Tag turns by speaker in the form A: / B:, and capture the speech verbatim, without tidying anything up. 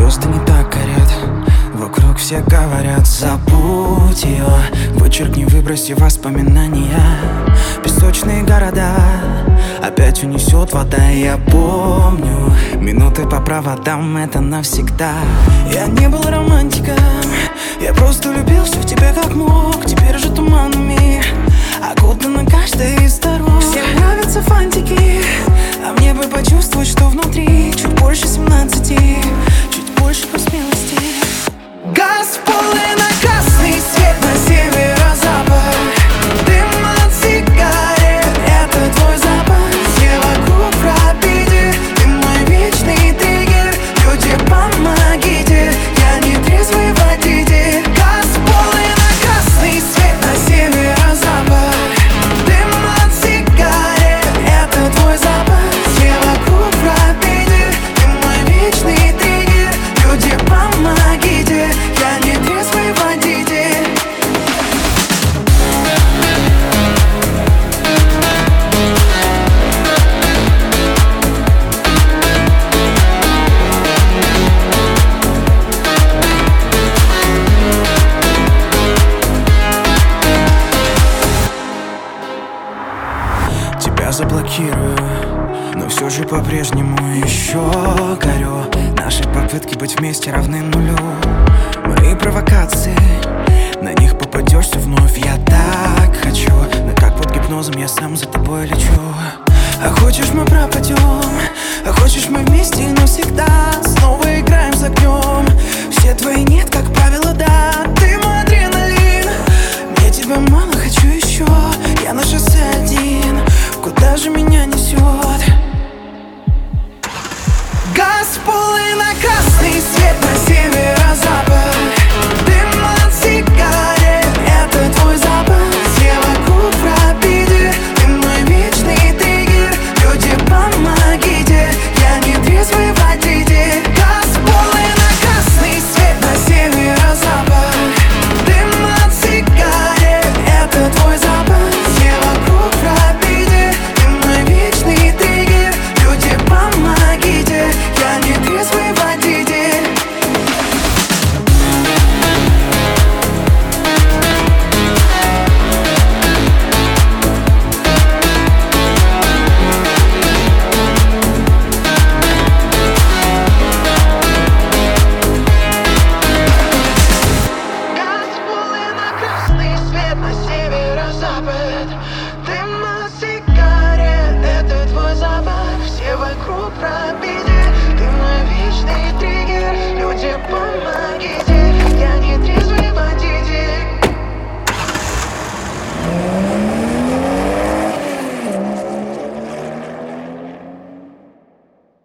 A: Звезды не так горят, вокруг все говорят: забудь ее, вычеркни, выброси воспоминания. Песочные города опять унесет вода. Я помню минуты по проводам, это навсегда. Я не был романтиком, я просто любил все в тебе как мог. Теперь же туманами окутана каждая из сторон. Всем нравятся фантики, а мне бы почувствовать, что внутри чуть больше семнадцати, чуть больше по смелости. Газ в полный на красный свет на северо-запад. Дым от сигарет, это твой запах. Все вокруг в обиде, ты мой вечный триггер. Люди, помогите, я не трезвый водитель. Газ в полный на красный свет на северо-запад. Дым от сигарет, это твой запах. Все вокруг в обиде, ты мой вечный триггер. Люди, помогите, я не трезвый водитель. Тебя заблокирую, но все же по-прежнему еще горю. Наши попытки быть вместе равны нулю. Мои провокации, на них попадешься вновь. Я так хочу, но как под гипнозом я сам за тобой